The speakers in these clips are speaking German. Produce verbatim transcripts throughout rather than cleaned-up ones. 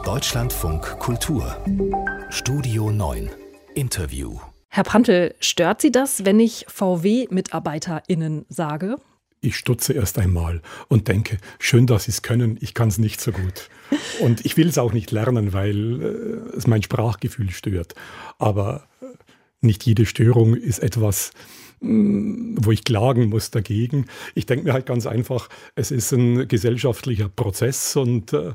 Deutschlandfunk Kultur Studio neun Interview. Herr Prantl, stört Sie das, wenn ich V W-MitarbeiterInnen sage? Ich stutze erst einmal und denke, schön, dass Sie es können, ich kann es nicht so gut. Und ich will es auch nicht lernen, weil äh, es mein Sprachgefühl stört. Aber äh, nicht jede Störung ist etwas, mh, wo ich klagen muss dagegen. Ich denke mir halt ganz einfach, es ist ein gesellschaftlicher Prozess und äh,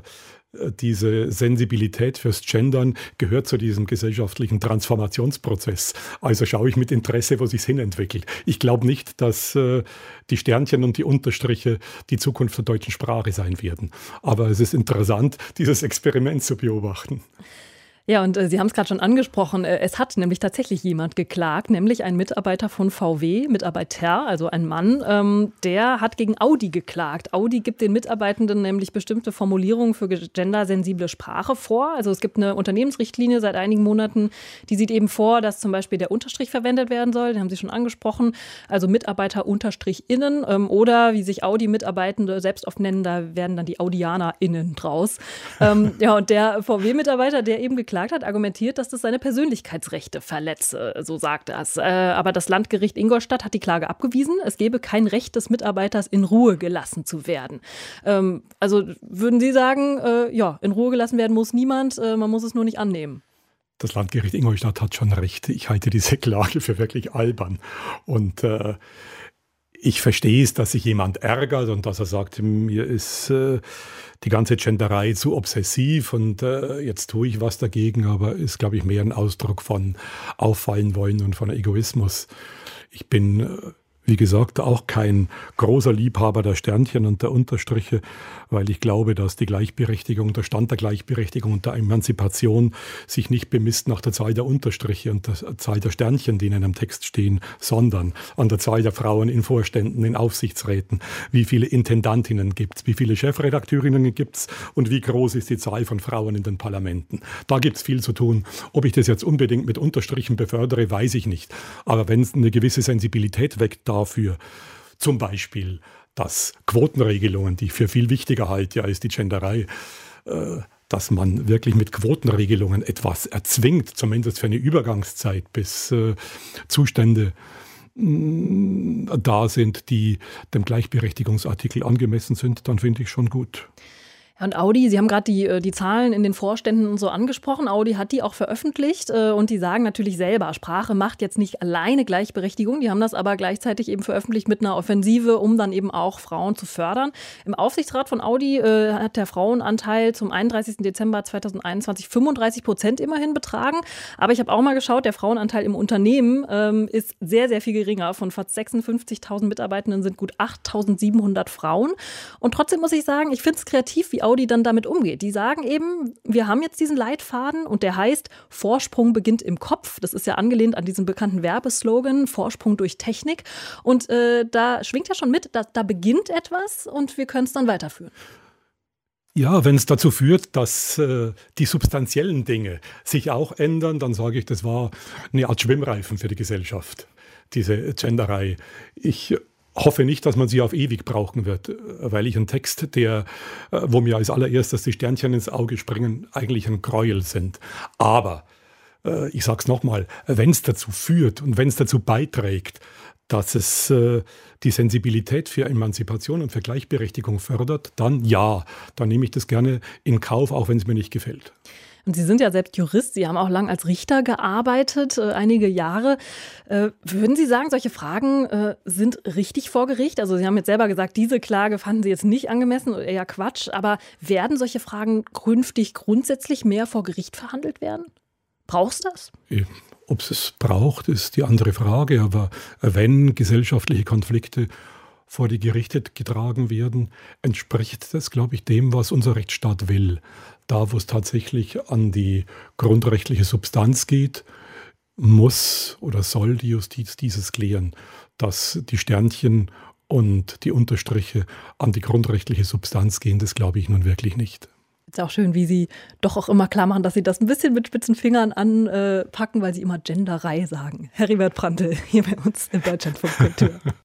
diese Sensibilität fürs Gendern gehört zu diesem gesellschaftlichen Transformationsprozess. Also schaue ich mit Interesse, wo sich's hinentwickelt. Ich glaube nicht, dass äh, die Sternchen und die Unterstriche die Zukunft der deutschen Sprache sein werden. Aber es ist interessant, dieses Experiment zu beobachten. Ja, und äh, Sie haben es gerade schon angesprochen, äh, es hat nämlich tatsächlich jemand geklagt, nämlich ein Mitarbeiter von V W, Mitarbeiter, also ein Mann, ähm, der hat gegen Audi geklagt. Audi gibt den Mitarbeitenden nämlich bestimmte Formulierungen für gendersensible Sprache vor. Also es gibt eine Unternehmensrichtlinie seit einigen Monaten, die sieht eben vor, dass zum Beispiel der Unterstrich verwendet werden soll, den haben Sie schon angesprochen, also Mitarbeiter-Innen ähm, oder wie sich Audi-Mitarbeitende selbst oft nennen, da werden dann die AudianerInnen draus. ähm, ja, und der V W-Mitarbeiter, der eben geklagt hat, argumentiert, dass das seine Persönlichkeitsrechte verletze, so sagt er es. Äh, aber das Landgericht Ingolstadt hat die Klage abgewiesen. Es gebe kein Recht des Mitarbeiters, in Ruhe gelassen zu werden. Ähm, also würden Sie sagen, äh, ja, in Ruhe gelassen werden muss niemand, äh, man muss es nur nicht annehmen? Das Landgericht Ingolstadt hat schon recht. Ich halte diese Klage für wirklich albern. Und äh, ich verstehe es, dass sich jemand ärgert und dass er sagt, mir ist äh, die ganze Genderei zu obsessiv und äh, jetzt tue ich was dagegen, aber ist, glaube ich, mehr ein Ausdruck von auffallen wollen und von Egoismus. Ich bin, äh, wie gesagt, auch kein großer Liebhaber der Sternchen und der Unterstriche, weil ich glaube, dass die Gleichberechtigung, der Stand der Gleichberechtigung und der Emanzipation sich nicht bemisst nach der Zahl der Unterstriche und der Zahl der Sternchen, die in einem Text stehen, sondern an der Zahl der Frauen in Vorständen, in Aufsichtsräten. Wie viele Intendantinnen gibt es, wie viele Chefredakteurinnen gibt es und wie groß ist die Zahl von Frauen in den Parlamenten. Da gibt es viel zu tun. Ob ich das jetzt unbedingt mit Unterstrichen befördere, weiß ich nicht. Aber wenn es eine gewisse Sensibilität weckt dafür, zum Beispiel, dass Quotenregelungen, die ich für viel wichtiger halte ja, als die Genderei, äh, dass man wirklich mit Quotenregelungen etwas erzwingt, zumindest für eine Übergangszeit, bis äh, Zustände mh, da sind, die dem Gleichberechtigungsartikel angemessen sind, dann finde ich schon gut. Und Audi, Sie haben gerade die, die Zahlen in den Vorständen und so angesprochen. Audi hat die auch veröffentlicht und die sagen natürlich selber, Sprache macht jetzt nicht alleine Gleichberechtigung. Die haben das aber gleichzeitig eben veröffentlicht mit einer Offensive, um dann eben auch Frauen zu fördern. Im Aufsichtsrat von Audi äh, hat der Frauenanteil zum einunddreißigsten Dezember zweitausendeinundzwanzig fünfunddreißig Prozent immerhin betragen. Aber ich habe auch mal geschaut, der Frauenanteil im Unternehmen ähm, ist sehr, sehr viel geringer. Von fast sechsundfünfzigtausend Mitarbeitenden sind gut achttausendsiebenhundert Frauen. Und trotzdem muss ich sagen, ich finde es kreativ, wie Audi dann damit umgeht. Die sagen eben, wir haben jetzt diesen Leitfaden und der heißt, Vorsprung beginnt im Kopf. Das ist ja angelehnt an diesen bekannten Werbeslogan, Vorsprung durch Technik. Und äh, da schwingt ja schon mit, da, da beginnt etwas und wir können es dann weiterführen. Ja, wenn es dazu führt, dass äh, die substanziellen Dinge sich auch ändern, dann sage ich, das war eine Art Schwimmreifen für die Gesellschaft, diese Genderei. Ich hoffe nicht, dass man sie auf ewig brauchen wird, weil ich einen Text, der, wo mir als allererstes die Sternchen ins Auge springen, eigentlich ein Gräuel sind. Aber, äh, ich sage es nochmal, wenn es dazu führt und wenn es dazu beiträgt, dass es äh, die Sensibilität für Emanzipation und für Gleichberechtigung fördert, dann ja, dann nehme ich das gerne in Kauf, auch wenn es mir nicht gefällt. Und Sie sind ja selbst Jurist, Sie haben auch lang als Richter gearbeitet, äh, einige Jahre. Äh, würden Sie sagen, solche Fragen äh, sind richtig vor Gericht? Also Sie haben jetzt selber gesagt, diese Klage fanden Sie jetzt nicht angemessen oder eher Quatsch. Aber werden solche Fragen künftig grundsätzlich mehr vor Gericht verhandelt werden? Braucht es das? Ob es es braucht, ist die andere Frage. Aber wenn gesellschaftliche Konflikte vor die Gerichte getragen werden, entspricht das, glaube ich, dem, was unser Rechtsstaat will. Da, wo es tatsächlich an die grundrechtliche Substanz geht, muss oder soll die Justiz dieses klären, dass die Sternchen und die Unterstriche an die grundrechtliche Substanz gehen, das glaube ich nun wirklich nicht. Ist auch schön, wie Sie doch auch immer klar machen, dass Sie das ein bisschen mit spitzen Fingern anpacken, weil Sie immer Genderei sagen. Heribert Prantl, hier bei uns in Deutschlandfunk Kultur.